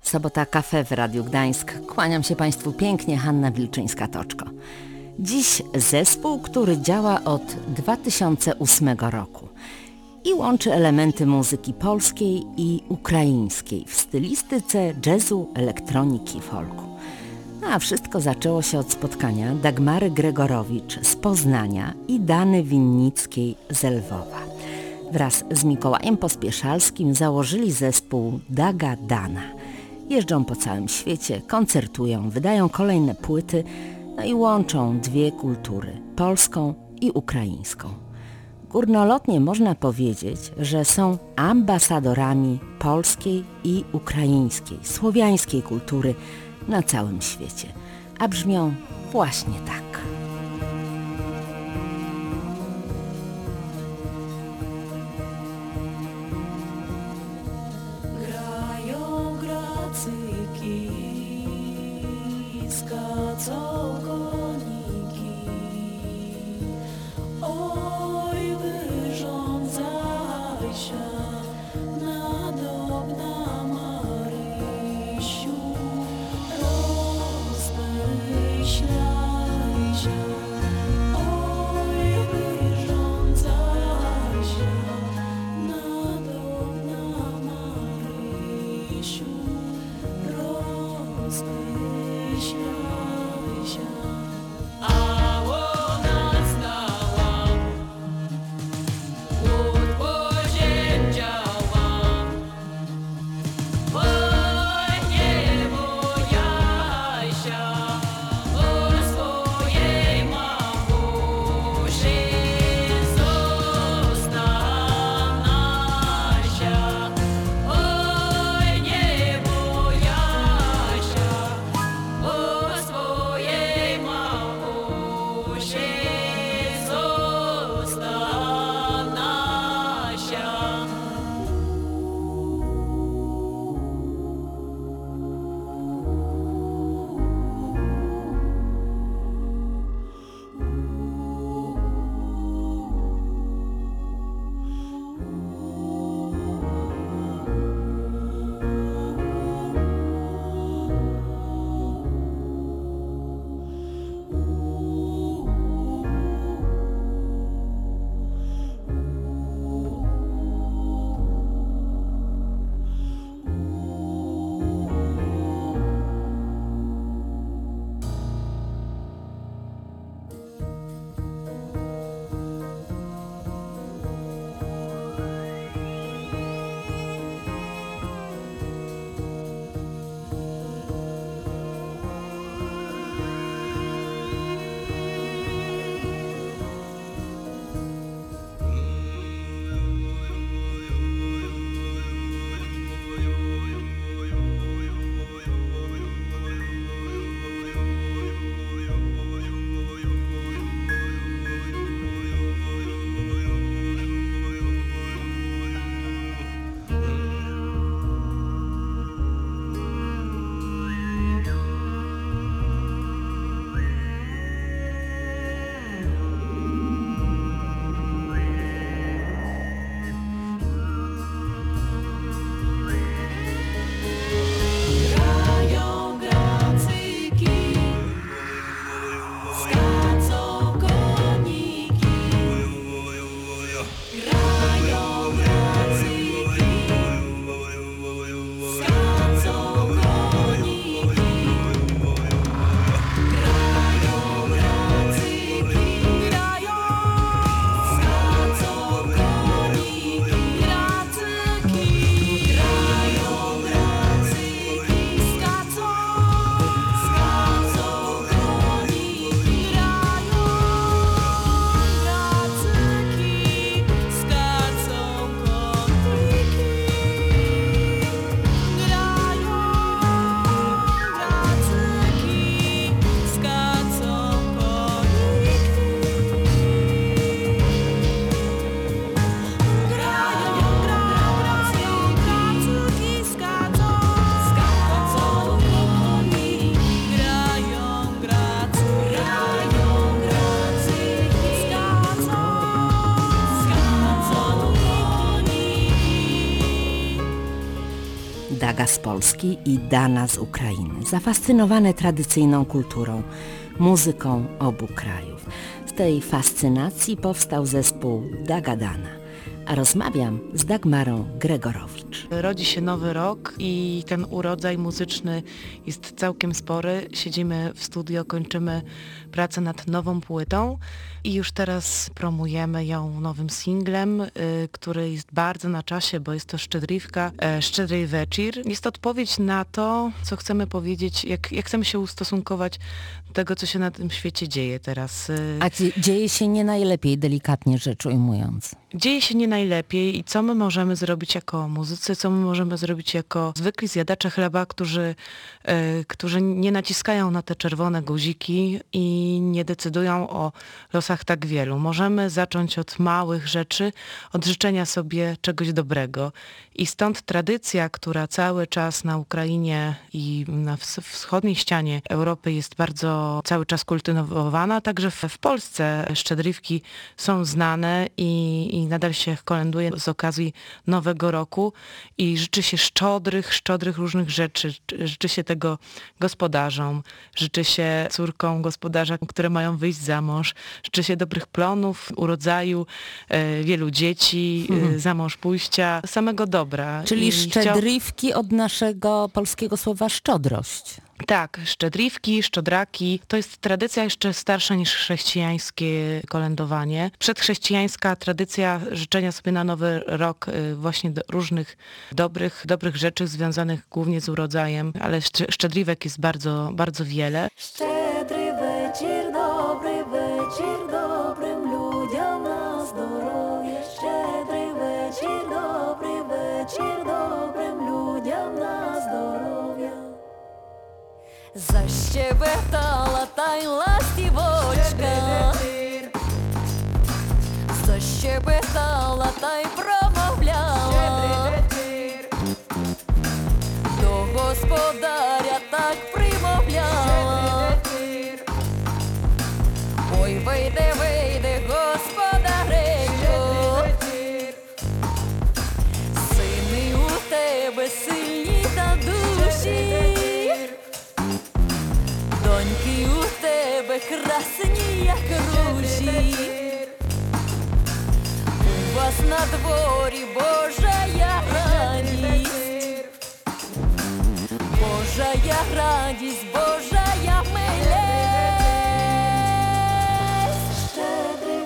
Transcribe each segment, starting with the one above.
Sobota Cafe w Radiu Gdańsk. Kłaniam się Państwu pięknie, Hanna Wilczyńska-Toczko. Dziś zespół, który działa od 2008 roku i łączy elementy muzyki polskiej i ukraińskiej w stylistyce jazzu, elektroniki, folku. A wszystko zaczęło się od spotkania Dagmary Gregorowicz z Poznania i Dany Winnickiej z Lwowa. Wraz z Mikołajem Pospieszalskim założyli zespół Daga Dana. Jeżdżą po całym świecie, koncertują, wydają kolejne płyty, no i łączą dwie kultury, polską i ukraińską. Górnolotnie można powiedzieć, że są ambasadorami polskiej i ukraińskiej, słowiańskiej kultury na całym świecie, a brzmią właśnie tak. z Polski i Dana z Ukrainy, zafascynowane tradycyjną kulturą, muzyką obu krajów. Z tej fascynacji powstał zespół Dagadana. A rozmawiam z Dagmarą Gregorowicz. Rodzi się nowy rok i ten urodzaj muzyczny jest całkiem spory. Siedzimy w studio, kończymy pracę nad nową płytą i już teraz promujemy ją nowym singlem, który jest bardzo na czasie, bo jest to Szczedrivka, Szczedry Večer. Jest to odpowiedź na to, co chcemy powiedzieć, jak chcemy się ustosunkować do tego, co się na tym świecie dzieje teraz. A dzieje się nie najlepiej, delikatnie rzecz ujmując. Dzieje się nie najlepiej i co my możemy zrobić jako muzycy, co my możemy zrobić jako zwykli zjadacze chleba, którzy nie naciskają na te czerwone guziki i nie decydują o losach tak wielu. Możemy zacząć od małych rzeczy, od życzenia sobie czegoś dobrego. I stąd tradycja, która cały czas na Ukrainie i na wschodniej ścianie Europy jest bardzo cały czas kultywowana, także w Polsce szczedrywki są znane i nadal się kolęduje z okazji Nowego Roku i życzy się szczodrych różnych rzeczy. Życzy się tego gospodarzom, życzy się córkom gospodarza, które mają wyjść za mąż, życzy się dobrych plonów, urodzaju, wielu dzieci, za mąż pójścia, samego dobra. Czyli szczedrywki od naszego polskiego słowa szczodrość. Tak, szczedrivki, szczodraki. To jest tradycja jeszcze starsza niż chrześcijańskie kolędowanie. Przedchrześcijańska tradycja życzenia sobie na nowy rok właśnie różnych dobrych rzeczy związanych głównie z urodzajem, ale szczedriwek jest bardzo, bardzo wiele. Щедрий вечір, dobrym ludziom na zdrowie. Щедрий вечір, dobrym ludziom na zdrowie. Защебетала та й ластівочка, защебетала та й промовляла, до господаря так примовляла. Ой, вийди, господаренько, сини у тебе сильні та душі, доньки у тебе красні, як ружі. У вас на дворі Божая радість, Божая радість, Божая милість. Щедрий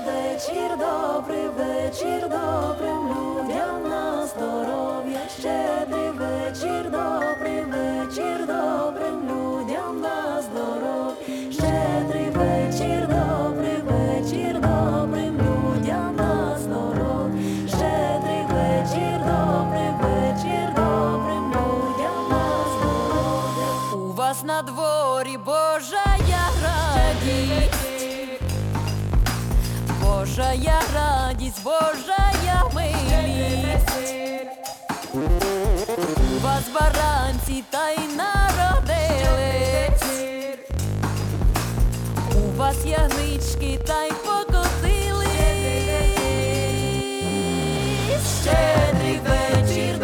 вечір, добрим людям на здоров'я. Щедрий вечір, добрим людям на здоров'я. Щедрий вечір, добрим людям на здоров'я. Щедрий вечір, добрим людям на здоров'я. У вас на дворі Божая радість, Божая радість, Божая милість. У вас баранці та й народились, у вас ягнички та й покотились. Щедрий вечір,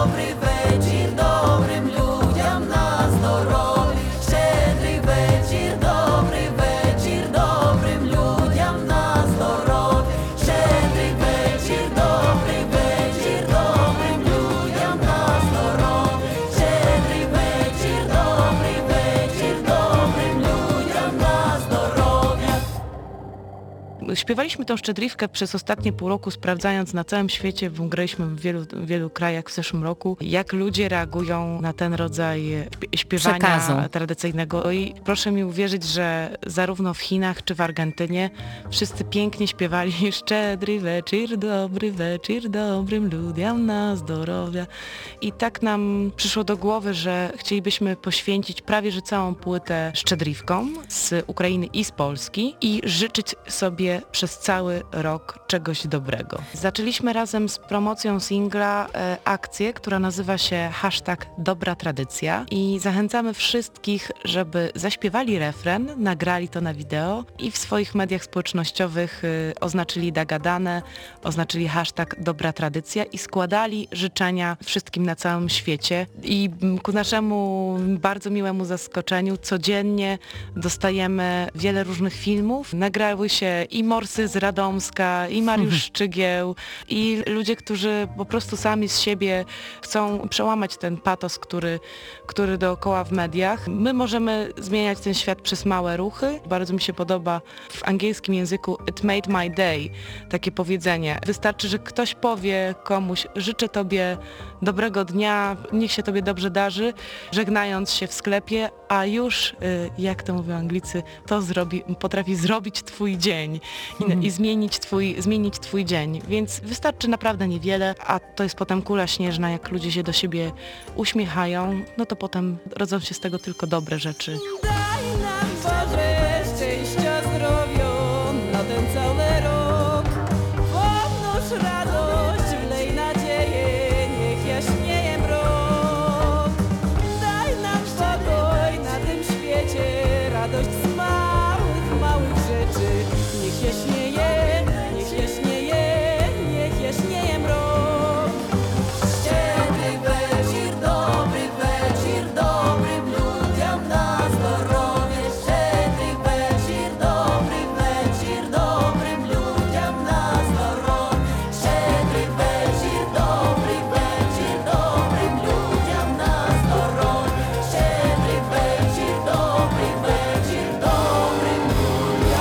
добрим людям на здоров'я. Щедрий вечір, добрим людям на здоров'я. Щедрий вечір, добрим людям на здоров'я. Щедрий вечір, добрим людям на zdrowie. Śpiewaliśmy tą szczedrivkę przez ostatnie pół roku, sprawdzając na całym świecie, bo graliśmy w wielu krajach w zeszłym roku, jak ludzie reagują na ten rodzaj śpiewania Przekazu tradycyjnego. I proszę mi uwierzyć, że zarówno w Chinach czy w Argentynie wszyscy pięknie śpiewali Szczedry wieczór, dobrym ludziom na zdrowia. I tak nam przyszło do głowy, że chcielibyśmy poświęcić prawie że całą płytę szczedrivkom z Ukrainy i z Polski i życzyć sobie przez cały rok czegoś dobrego. Zaczęliśmy razem z promocją singla akcję, która nazywa się #Dobra Tradycja i zachęcamy wszystkich, żeby zaśpiewali refren, nagrali to na wideo i w swoich mediach społecznościowych oznaczyli Dagadane, oznaczyli #Dobra Tradycja i składali życzenia wszystkim na całym świecie. I ku naszemu bardzo miłemu zaskoczeniu codziennie dostajemy wiele różnych filmów. Nagrały się i Morsy z Radomska, i Mariusz Szczygieł, i ludzie, którzy po prostu sami z siebie chcą przełamać ten patos, który dookoła w mediach. My możemy zmieniać ten świat przez małe ruchy. Bardzo mi się podoba w angielskim języku "It made my day", takie powiedzenie. Wystarczy, że ktoś powie komuś: życzę tobie dobrego dnia, niech się tobie dobrze darzy, żegnając się w sklepie, a już, jak to mówią Anglicy, to potrafi zrobić twój dzień i zmienić twój dzień. Więc wystarczy naprawdę niewiele, a to jest potem kula śnieżna, jak ludzie się do siebie uśmiechają, no to potem rodzą się z tego tylko dobre rzeczy. Daj nam Boże szczęścia, zdrowia na ten cały rok. Pomnóż radość, wlej nadzieję, niech jaśnieje mrok. Daj nam spokój na tym świecie, radość z małych, małych rzeczy. Niech jaśnieje, niech jaśnieje, niech jaśnieje mrok. Szczedry wieczór, dobry wieczór, dobrym ludziom na zdrowie. Szczedry wieczór, dobry wieczór, dobrym ludziom na zdrowie. Szczedry wieczór, dobry wieczór, dobrym ludziom na zdrowie. Szczedry wieczór, dobry wieczór, dobrym ludziom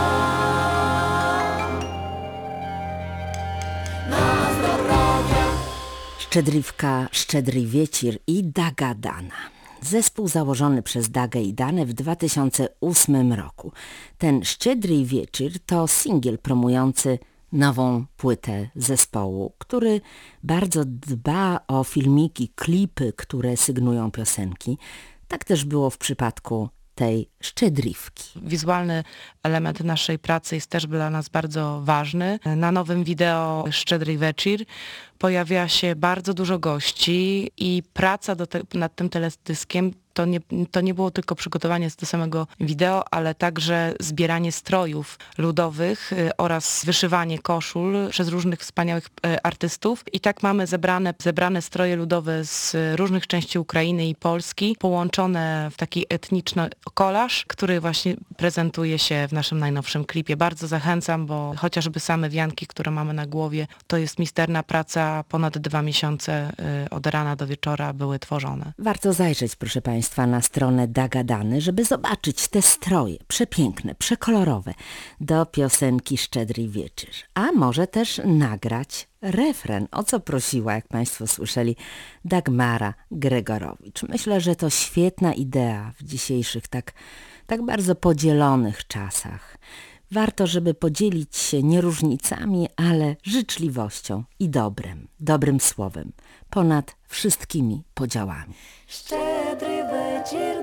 na zdrowie. Szczedrywka, Szczedry Wiecir i Dagadana. Zespół założony przez Dagę i Danę w 2008 roku. Ten Szczedry Wiecir to singiel promujący nową płytę zespołu, który bardzo dba o filmiki, klipy, które sygnują piosenki. Tak też było w przypadku tej Szczedrywki. Wizualny element naszej pracy jest też dla nas bardzo ważny. Na nowym wideo Szczedry Wieczór pojawia się bardzo dużo gości i praca nad tym teledyskiem to nie było tylko przygotowanie do samego wideo, ale także zbieranie strojów ludowych oraz wyszywanie koszul przez różnych wspaniałych artystów. I tak mamy zebrane stroje ludowe z różnych części Ukrainy i Polski, połączone w taki etniczny kolaż, który właśnie prezentuje się w naszym najnowszym klipie. Bardzo zachęcam, bo chociażby same wianki, które mamy na głowie, to jest misterna praca. Ponad 2 miesiące od rana do wieczora były tworzone. Warto zajrzeć, proszę Państwa, na stronę Dagadany, żeby zobaczyć te stroje przepiękne, przekolorowe do piosenki Szczedry Wieczór. A może też nagrać refren, o co prosiła, jak Państwo słyszeli, Dagmara Gregorowicz. Myślę, że to świetna idea w dzisiejszych tak bardzo podzielonych czasach. Warto, żeby podzielić się nie różnicami, ale życzliwością i dobrym słowem, ponad wszystkimi podziałami. Szczedry wieczór,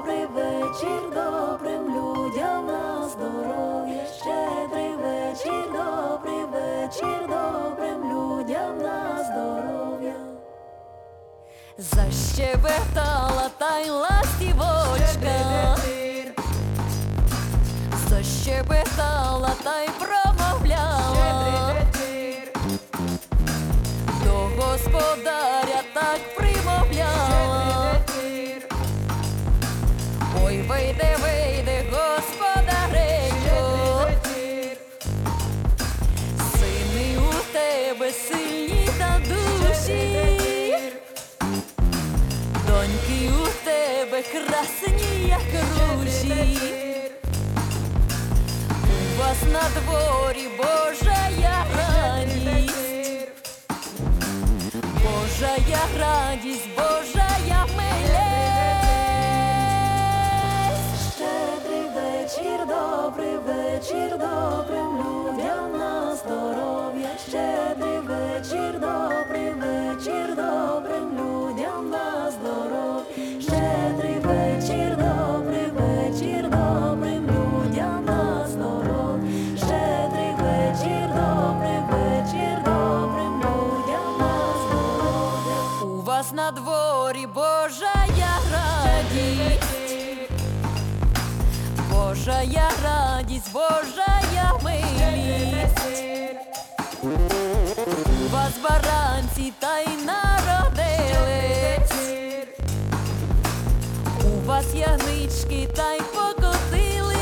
dobrym ludziom na zdrowie. Szczedry wieczór, dobrym ludziom na zdrowie. Защебетала та й ластівочка, защебетала та й промовляла, до господаря так примовляла. Ой, вийди, господаренько, сини у тебе сильні та душі, доньки у тебе красні, як ружі. У вас на дворі Божая радість, Божая радість, Божая милість. Щедрий вечір, добрим людям на здоров'я. Щедрий вечір, добрим людям на здоров'я. Щедрий вечір, добрим людям на здоров'я. Божая радість, Божая милість. У вас баранці та й народились, у вас ягнички та й покотились.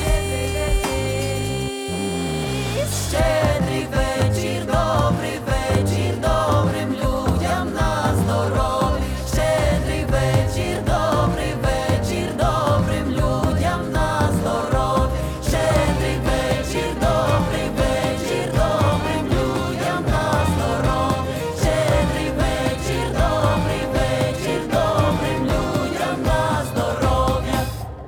Щедрий вечір, добрий вечір, добрим людям на здоров'я. Щедрий вечір, добрий вечір, добрим людям на здоров'я. Щедрий вечір, добрий вечір, добрим людям на здоров'я. Щедрий вечір, добрий вечір, добрим людям на здоров'я.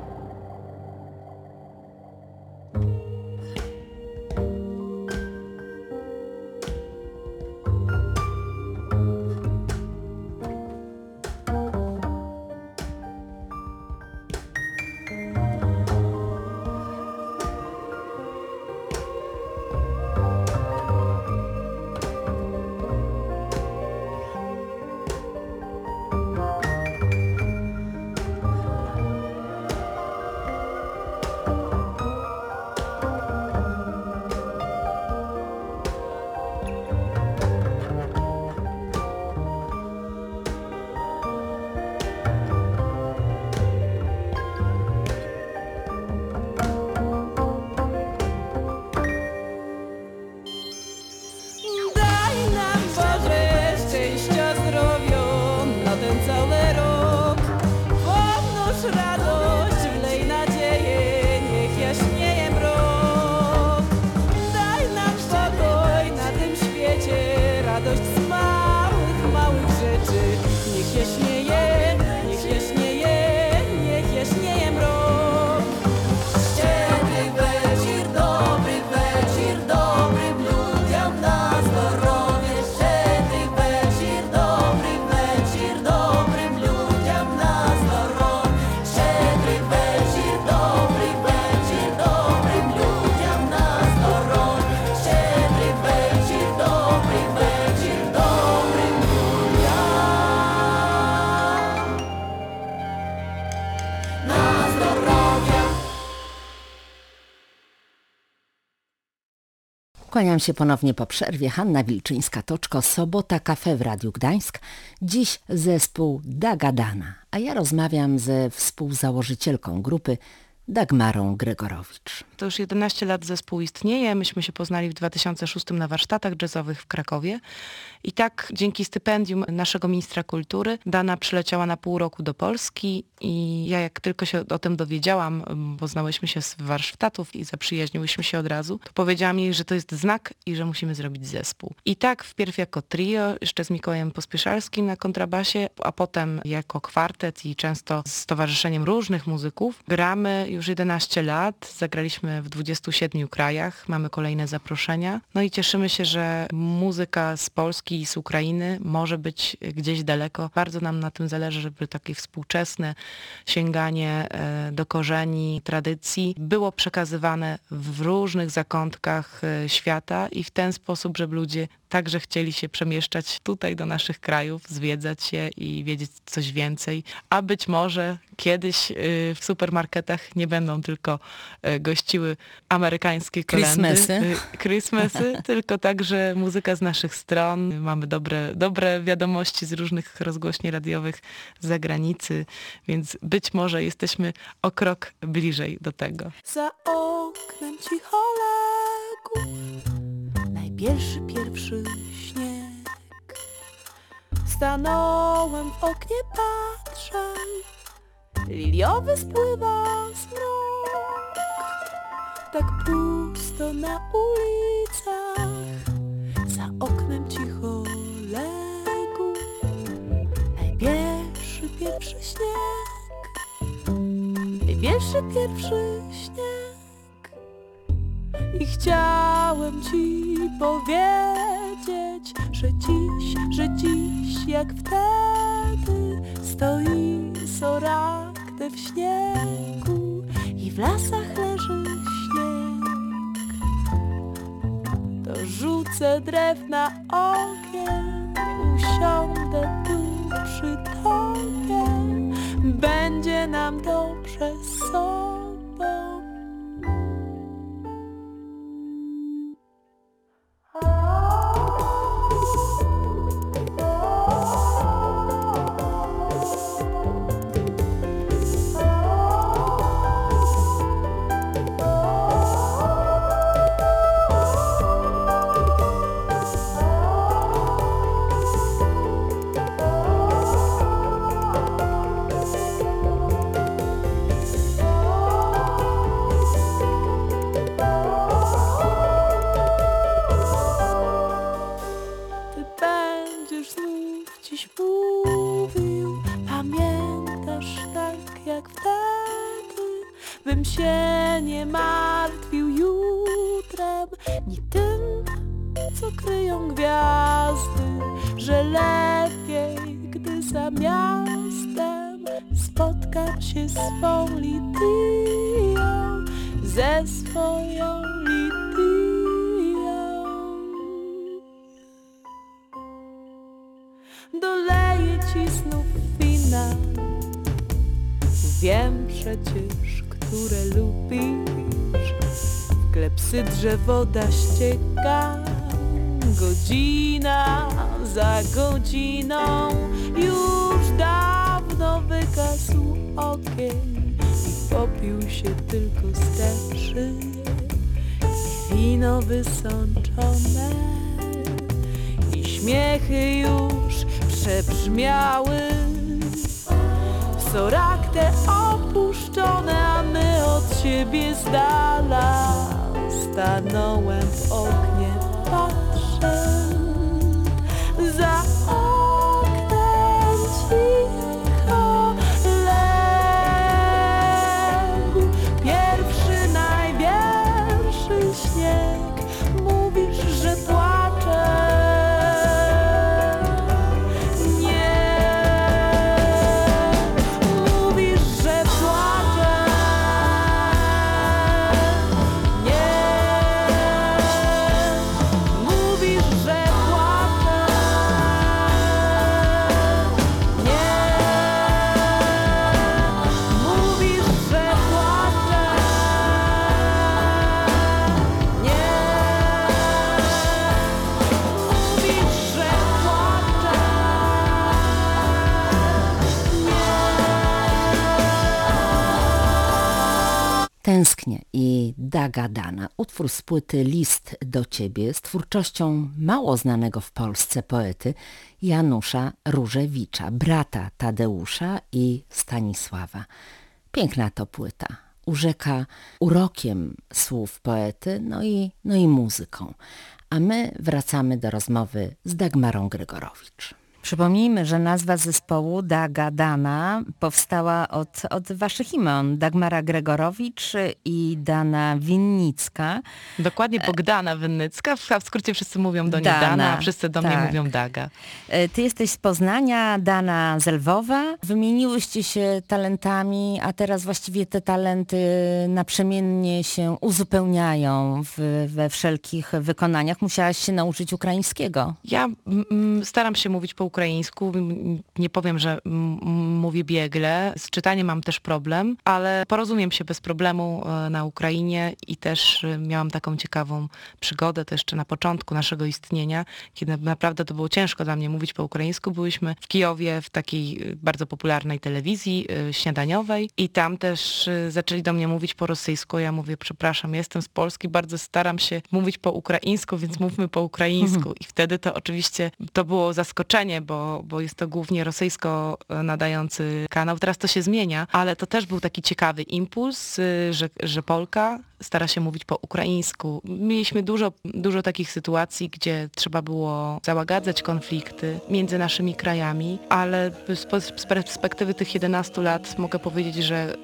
Daj nam Boże szczęścia, zdrowia na ten cały rok. Pomnóż radość, wlej nadzieję, niech jaśnieje mrok. Daj nam spokój na tym świecie, radość z małych, małych rzeczy. Niech jaśnieje, niech jaśnieje, niech jaśnieje mrok. Szczedry вечір, добрий вечір, добрим людям на здоров'я. Щедрий вечір, добрий вечір, добрим людям на здоров'я. Щедрий вечір, добрий вечір, добрим людям на здоров'я. Щедрий вечір, добрий вечір, добрим людям на здоров'я. Kłaniam się ponownie po przerwie. Hanna Wilczyńska-Toczko, Sobota Cafe w Radiu Gdańsk. Dziś zespół Dagadana, a ja rozmawiam ze współzałożycielką grupy Dagmarą Gregorowicz. To już 11 lat zespół istnieje. Myśmy się poznali w 2006 na warsztatach jazzowych w Krakowie. I tak dzięki stypendium naszego ministra kultury Dana przyleciała na pół roku do Polski i ja jak tylko się o tym dowiedziałam, bo znałyśmy się z warsztatów i zaprzyjaźniłyśmy się od razu, to powiedziałam jej, że to jest znak i że musimy zrobić zespół. I tak wpierw jako trio, jeszcze z Mikołajem Pospieszalskim na kontrabasie, a potem jako kwartet i często z towarzyszeniem różnych muzyków. Gramy już 11 lat, zagraliśmy w 27 krajach, mamy kolejne zaproszenia. No i cieszymy się, że muzyka z Polski i z Ukrainy może być gdzieś daleko. Bardzo nam na tym zależy, żeby takie współczesne sięganie do korzeni, tradycji było przekazywane w różnych zakątkach świata i w ten sposób, żeby ludzie także chcieli się przemieszczać tutaj do naszych krajów, zwiedzać je i wiedzieć coś więcej. A być może kiedyś w supermarketach nie będą tylko gościły amerykańskie kolędy, Christmasy, tylko także muzyka z naszych stron. Mamy dobre wiadomości z różnych rozgłośni radiowych z zagranicy, więc być może jesteśmy o krok bliżej do tego. Za oknem cicho legł pierwszy śnieg. Stanąłem w oknie, patrzę, liliowy spływa zmrok. Tak pusto na ulicach, za oknem cicho legł pierwszy śnieg. Pierwszy śnieg. I chciałem ci powiedzieć, że dziś jak wtedy stoi sorakte w śniegu i w lasach leży śnieg. To rzucę drewna ogień, usiądę tu przy tobie, będzie nam dobrze z sobą. jak wtedy, bym się nie martwił jutrem, ni tym, co kryją gwiazdy, że lepiej, gdy za miastem spotkam się z swą Lidią, ze swoją Lidią. Doleję ci znów wina, wiem przecież, które lubisz. W klepsydrze woda ścieka, godzina za godziną, już dawno wygasł ogień i popił się tylko z te szyje i wino wysączone i śmiechy już przebrzmiały w soraktę opuszczone, a my od siebie z dala. Stanąłem w oknie, patrzę za oknem cicho legł pierwszy największy śnieg. Mówisz, że płaczę. Tęsknię i Daga Dana, utwór z płyty List do Ciebie z twórczością mało znanego w Polsce poety Janusza Różewicza, brata Tadeusza i Stanisława. Piękna to płyta, urzeka urokiem słów poety, no i muzyką. A my wracamy do rozmowy z Dagmarą Grygorowicz. Przypomnijmy, że nazwa zespołu Daga Dana powstała od waszych imion. Dagmara Gregorowicz i Dana Winnicka. Dokładnie, Bogdana Winnicka. W skrócie wszyscy mówią do niej Dana, a wszyscy do mnie mówią Daga. Ty jesteś z Poznania, Dana z Lwowa. Wymieniłyście się talentami, a teraz właściwie te talenty naprzemiennie się uzupełniają we wszelkich wykonaniach. Musiałaś się nauczyć ukraińskiego. Ja staram się mówić po ukraińsku. Nie powiem, że mówię biegle. Z czytaniem mam też problem, ale porozumiem się bez problemu na Ukrainie i też miałam taką ciekawą przygodę, to jeszcze na początku naszego istnienia, kiedy naprawdę to było ciężko dla mnie mówić po ukraińsku. Byliśmy w Kijowie w takiej bardzo popularnej telewizji śniadaniowej i tam też zaczęli do mnie mówić po rosyjsku. Ja mówię, przepraszam, jestem z Polski, bardzo staram się mówić po ukraińsku, więc mówmy po ukraińsku. I wtedy to oczywiście to było zaskoczenie, bo jest to głównie rosyjsko nadający kanał. Teraz to się zmienia, ale to też był taki ciekawy impuls, że Polka stara się mówić po ukraińsku. Mieliśmy dużo takich sytuacji, gdzie trzeba było załagadzać konflikty między naszymi krajami, ale z perspektywy tych 11 lat mogę powiedzieć,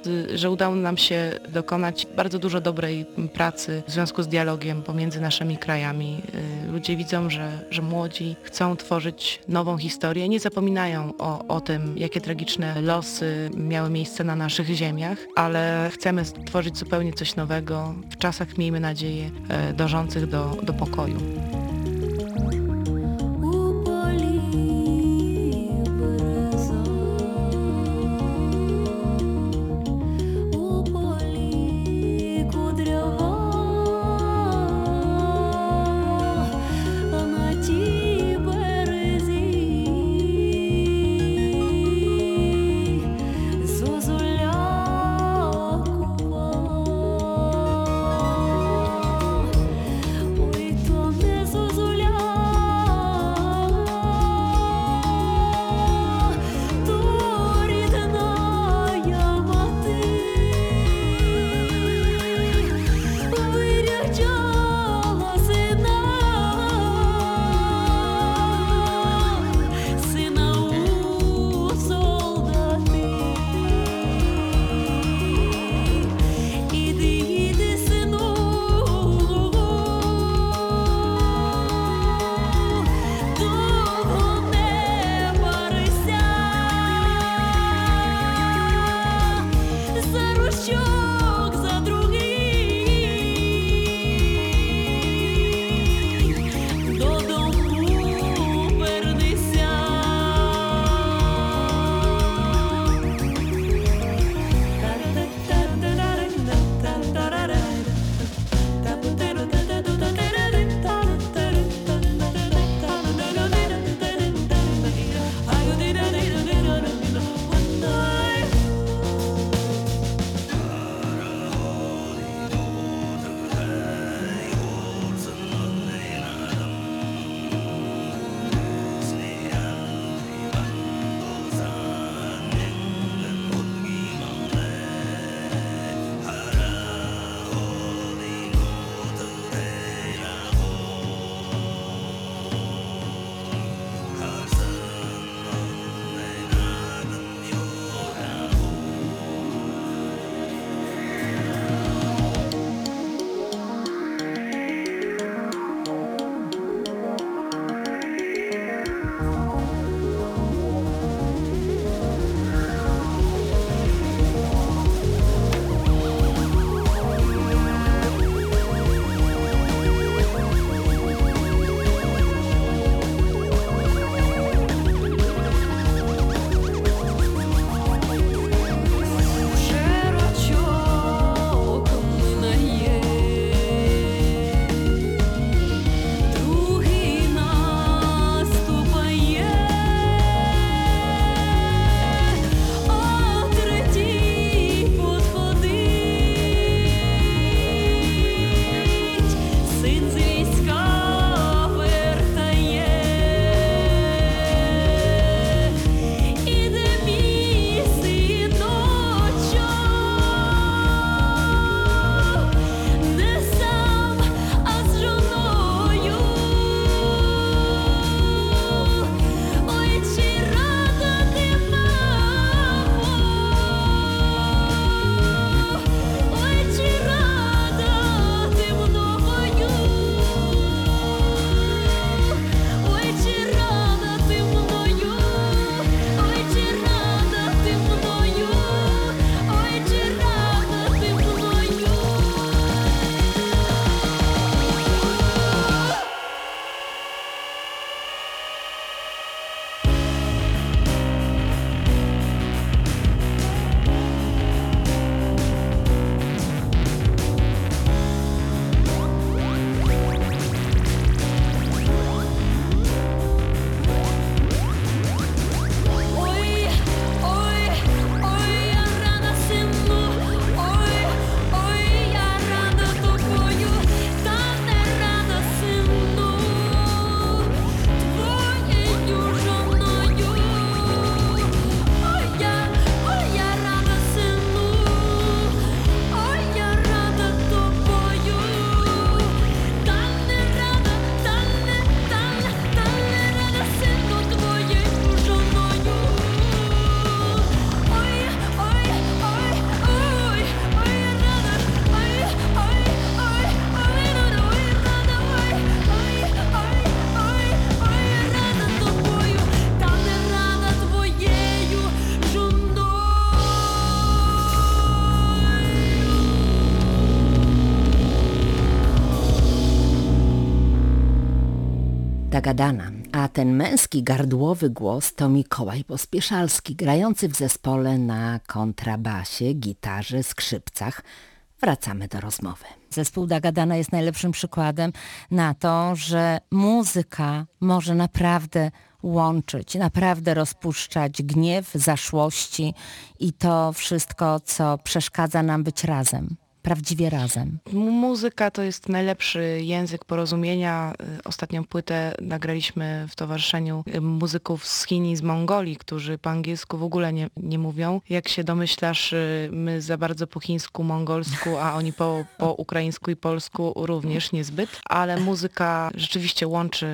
że udało nam się dokonać bardzo dużo dobrej pracy w związku z dialogiem pomiędzy naszymi krajami. Ludzie widzą, że młodzi chcą tworzyć nową historię, nie zapominają o tym, jakie tragiczne losy miały miejsce na naszych ziemiach, ale chcemy stworzyć zupełnie coś nowego w czasach, miejmy nadzieję, dążących do pokoju. Ой, то не Gadana, a ten męski gardłowy głos to Mikołaj Pospieszalski, grający w zespole na kontrabasie, gitarze, skrzypcach. Wracamy do rozmowy. Zespół Dagadana jest najlepszym przykładem na to, że muzyka może naprawdę łączyć, naprawdę rozpuszczać gniew, zaszłości i to wszystko, co przeszkadza nam być razem. Prawdziwie razem. Muzyka to jest najlepszy język porozumienia. Ostatnią płytę nagraliśmy w towarzyszeniu muzyków z Chin i z Mongolii, którzy po angielsku w ogóle nie mówią. Jak się domyślasz, my za bardzo po chińsku, mongolsku, a oni po ukraińsku i polsku również niezbyt, ale muzyka rzeczywiście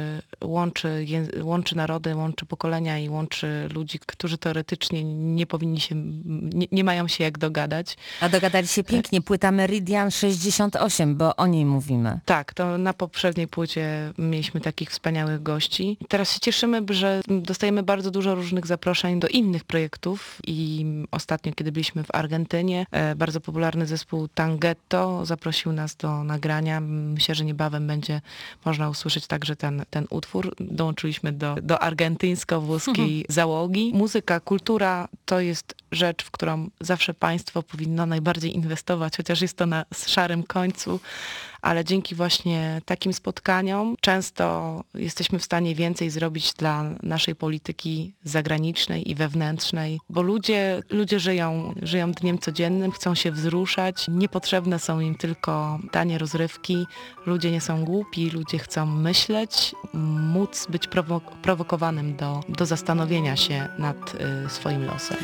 łączy narody, łączy pokolenia i łączy ludzi, którzy teoretycznie nie mają się jak dogadać. A dogadali się pięknie. Płyta Meridian 68, bo o niej mówimy. Tak, to na poprzedniej płycie mieliśmy takich wspaniałych gości. Teraz się cieszymy, że dostajemy bardzo dużo różnych zaproszeń do innych projektów i ostatnio, kiedy byliśmy w Argentynie, bardzo popularny zespół Tanghetto zaprosił nas do nagrania. Myślę, że niebawem będzie można usłyszeć także ten utwór. Dołączyliśmy do argentyńsko-włoskiej załogi. Muzyka, kultura to jest rzecz, w którą zawsze państwo powinno najbardziej inwestować, chociaż jest to na szarym końcu, ale dzięki właśnie takim spotkaniom często jesteśmy w stanie więcej zrobić dla naszej polityki zagranicznej i wewnętrznej, bo ludzie żyją dniem codziennym, chcą się wzruszać, niepotrzebne są im tylko tanie rozrywki, ludzie nie są głupi, ludzie chcą myśleć, móc być prowokowanym do zastanowienia się nad swoim losem.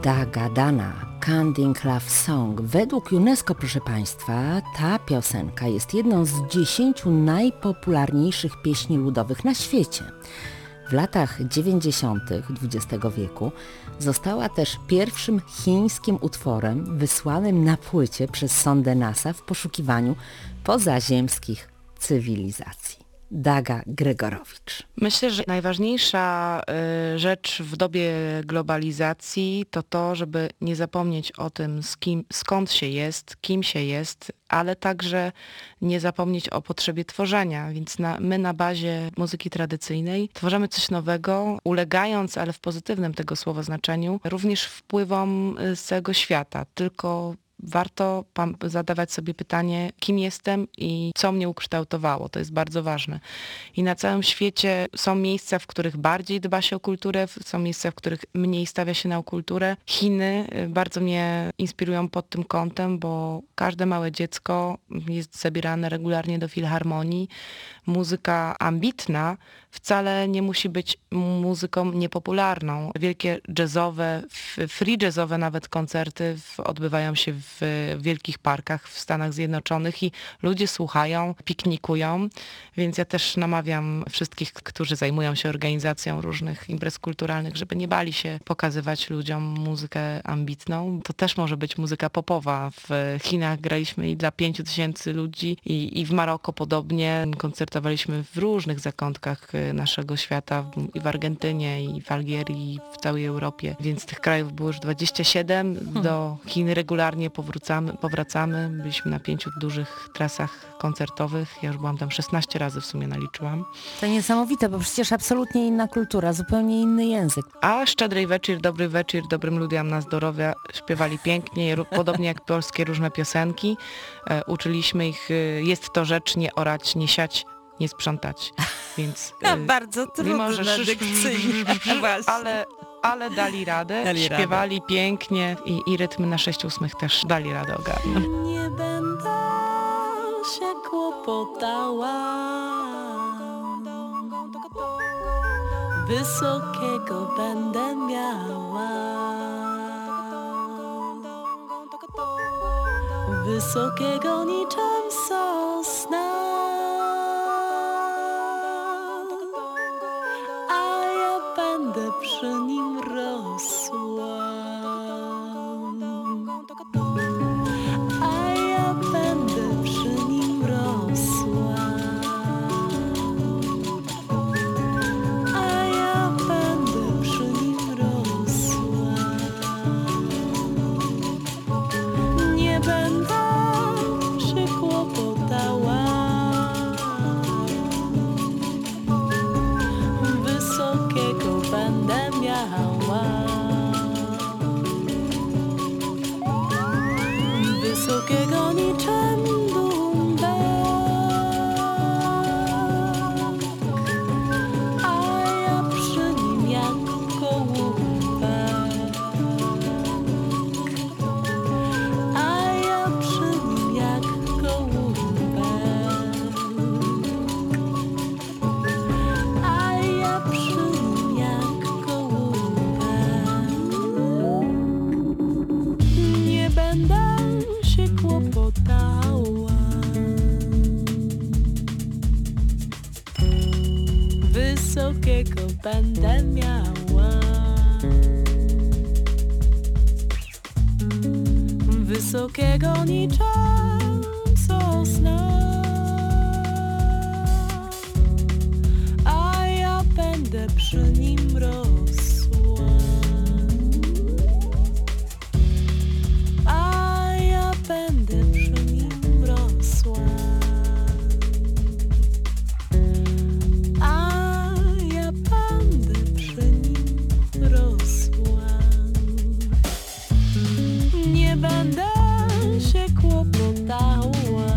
Dagadana, Kanding Love Song. Według UNESCO, proszę Państwa, ta piosenka jest jedną z 10 najpopularniejszych pieśni ludowych na świecie. W latach 90. XX wieku została też pierwszym chińskim utworem wysłanym na płycie przez sondę NASA w poszukiwaniu pozaziemskich cywilizacji. Daga Gregorowicz. Myślę, że najważniejsza rzecz w dobie globalizacji to to, żeby nie zapomnieć o tym, skąd się jest, kim się jest, ale także nie zapomnieć o potrzebie tworzenia. Więc my na bazie muzyki tradycyjnej tworzymy coś nowego, ulegając, ale w pozytywnym tego słowa znaczeniu, również wpływom z całego świata. Tylko warto zadawać sobie pytanie, kim jestem i co mnie ukształtowało. To jest bardzo ważne. I na całym świecie są miejsca, w których bardziej dba się o kulturę, są miejsca, w których mniej stawia się na kulturę. Chiny bardzo mnie inspirują pod tym kątem, bo każde małe dziecko jest zabierane regularnie do filharmonii. Muzyka ambitna wcale nie musi być muzyką niepopularną. Wielkie jazzowe, free jazzowe nawet koncerty odbywają się w wielkich parkach w Stanach Zjednoczonych i ludzie słuchają, piknikują, więc ja też namawiam wszystkich, którzy zajmują się organizacją różnych imprez kulturalnych, żeby nie bali się pokazywać ludziom muzykę ambitną. To też może być muzyka popowa. W Chinach graliśmy i dla 5000 ludzi i w Maroko podobnie. Koncertowaliśmy w różnych zakątkach naszego świata, i w Argentynie, i w Algierii, i w całej Europie. Więc tych krajów było już 27. Do Chin regularnie powracamy. Byliśmy na 5 dużych trasach koncertowych. Ja już byłam tam 16 razy w sumie naliczyłam. To niesamowite, bo przecież absolutnie inna kultura, zupełnie inny język. A Szczedrej Wieczór, dobrym ludziom na zdrowia śpiewali pięknie, podobnie jak polskie różne piosenki. Uczyliśmy ich, jest to rzecz nie orać, nie siać, nie sprzątać. Więc bardzo trudne dykcyjnie. ale dali radę, śpiewali pięknie i rytmy na 6/8 też dali radę ogarnąć. Nie będę się kłopotała, wysokiego będę miała, wysokiego niczym sosna, a ja będę przy nim rosła, a ja będę przy nim rosła, a ja będę przy nim rosła. Nie będę się kłopotała, wysokiego będę miała, wysokiego niczym dąbek, a ja przy nim jak kołówek, a ja przy nim jak kołówek, a ja przy nim jak kołówek. Nie będę się kłopotała, wysokiego będę miała, wysokiego niczym sosna, a ja będę przy nim rosła, a ja będę przy nim rosła, a ja będę przy nim rosła. Nie będę się kłopotała,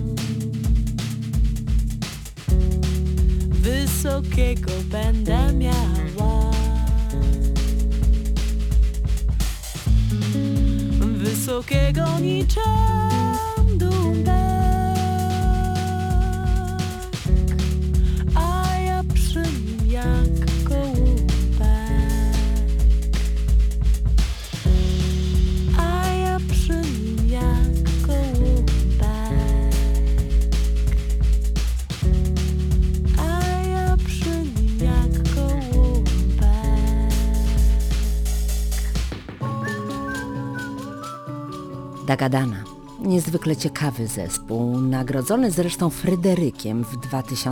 wysokiego będę miała, wysokiego niczym dąbek, a ja przy nim jak kołówek, Dagadana. Niezwykle ciekawy zespół, nagrodzony zresztą Fryderykiem w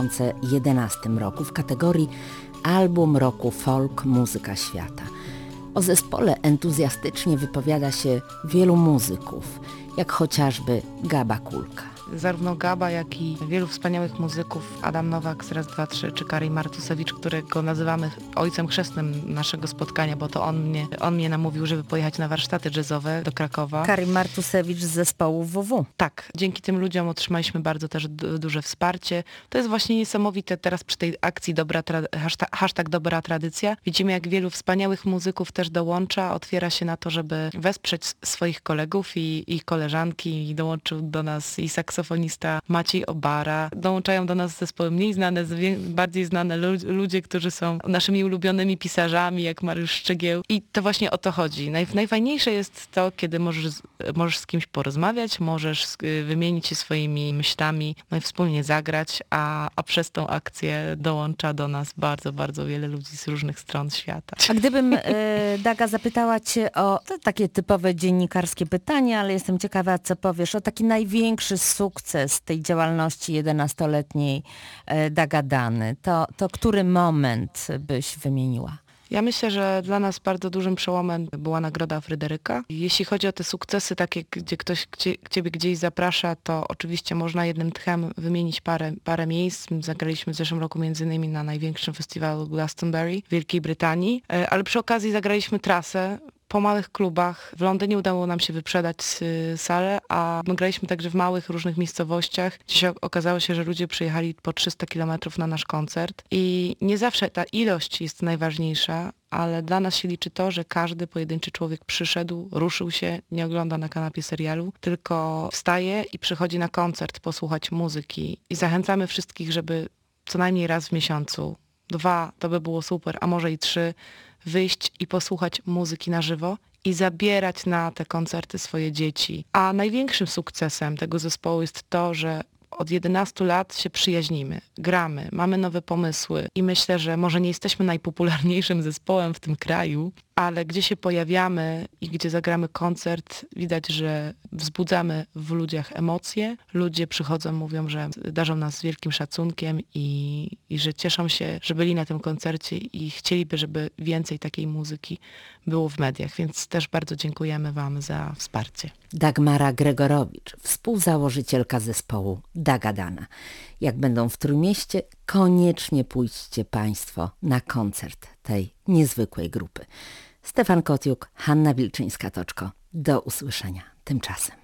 2011 roku w kategorii Album Roku Folk Muzyka Świata. O zespole entuzjastycznie wypowiada się wielu muzyków, jak chociażby Gaba Kulka. Zarówno Gaba, jak i wielu wspaniałych muzyków, Adam Nowak z Raz, Dwa, Trzy, czy Karim Martusewicz, którego nazywamy ojcem chrzestnym naszego spotkania, bo to on mnie namówił, żeby pojechać na warsztaty jazzowe do Krakowa. Karim Martusewicz z zespołu WW. Tak, dzięki tym ludziom otrzymaliśmy bardzo też duże wsparcie. To jest właśnie niesamowite teraz przy tej akcji hashtag Dobra Tradycja. Widzimy, jak wielu wspaniałych muzyków też dołącza, otwiera się na to, żeby wesprzeć swoich kolegów i koleżanki. I dołączył do nas i saksofonista Maciej Obara. Dołączają do nas zespoły mniej znane, bardziej znane ludzie, którzy są naszymi ulubionymi pisarzami, jak Mariusz Szczygieł. I to właśnie o to chodzi. Najfajniejsze jest to, kiedy możesz z kimś porozmawiać, możesz wymienić się swoimi myślami, no i wspólnie zagrać, a przez tą akcję dołącza do nas bardzo, bardzo wiele ludzi z różnych stron świata. A gdybym, Daga, zapytała cię o to takie typowe dziennikarskie pytanie, ale jestem ciekawa, co powiesz, o taki największy sukces tej działalności 11-letniej Dagadany, to który moment byś wymieniła? Ja myślę, że dla nas bardzo dużym przełomem była nagroda Fryderyka. Jeśli chodzi o te sukcesy takie, gdzie ktoś ciebie gdzieś zaprasza, to oczywiście można jednym tchem wymienić parę miejsc. Zagraliśmy w zeszłym roku m.in. na największym festiwalu Glastonbury w Wielkiej Brytanii, ale przy okazji zagraliśmy trasę po małych klubach. W Londynie udało nam się wyprzedać salę, a my graliśmy także w małych, różnych miejscowościach. Dzisiaj okazało się, że ludzie przyjechali po 300 kilometrów na nasz koncert i nie zawsze ta ilość jest najważniejsza, ale dla nas się liczy to, że każdy pojedynczy człowiek przyszedł, ruszył się, nie ogląda na kanapie serialu, tylko wstaje i przychodzi na koncert posłuchać muzyki. I zachęcamy wszystkich, żeby co najmniej raz w miesiącu, 2, to by było super, a może i 3, wyjść i posłuchać muzyki na żywo i zabierać na te koncerty swoje dzieci. A największym sukcesem tego zespołu jest to, że od 11 lat się przyjaźnimy, gramy, mamy nowe pomysły i myślę, że może nie jesteśmy najpopularniejszym zespołem w tym kraju, ale gdzie się pojawiamy i gdzie zagramy koncert, widać, że wzbudzamy w ludziach emocje. Ludzie przychodzą, mówią, że darzą nas wielkim szacunkiem i że cieszą się, że byli na tym koncercie i chcieliby, żeby więcej takiej muzyki było w mediach. Więc też bardzo dziękujemy wam za wsparcie. Dagmara Gregorowicz, współzałożycielka zespołu Dagadana. Jak będą w Trójmieście, koniecznie pójdźcie Państwo na koncert tej niezwykłej grupy. Stefan Kotiuk, Hanna Wilczyńska-Toczko. Do usłyszenia tymczasem.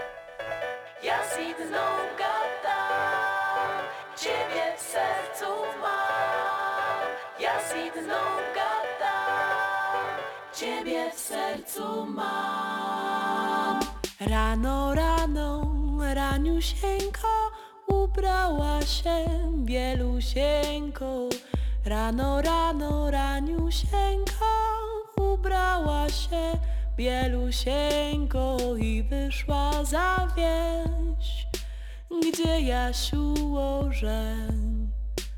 Ja zimną gadam, ciebie w sercu mam. Ja zimną gadam, ciebie w sercu mam. Rano, rano, raniusieńko, ubrała się bielusieńko. Rano, rano, raniusieńko, ubrała się bielusieńko i wyszła za wieś, gdzie Jasiu ożeń.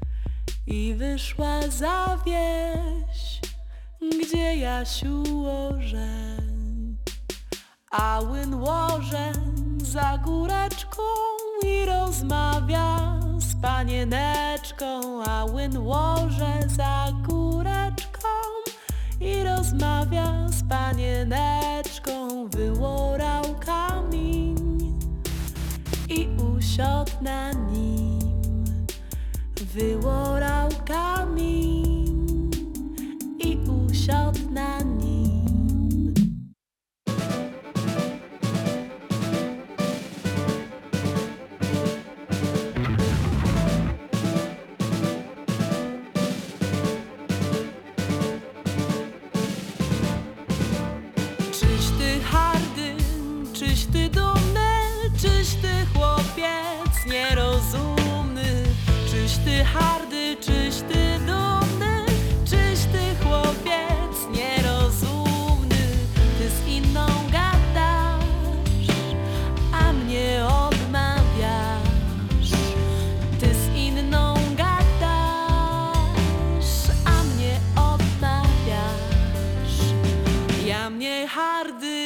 I wyszła za wieś, gdzie Jasiu ożeń. A łyn łożeń za góreczką i rozmawia z panieneczką. A łyn łoże za góreczką i rozmawia z panieneczką. Wyłorał kamień i usiadł na nim. Wyłorał kamień i usiadł na nim. Czyś ty hardy, czyś ty dumny, czyś ty chłopiec nierozumny. Czyś ty hardy, czyś ty dumny, czyś ty chłopiec nierozumny. Ty z inną gadasz, a mnie odmawiasz. Ty z inną gadasz, a mnie odmawiasz. Ja mnie hardy